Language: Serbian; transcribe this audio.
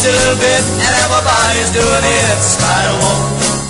a little bit, and everybody's doing it. Spider woman.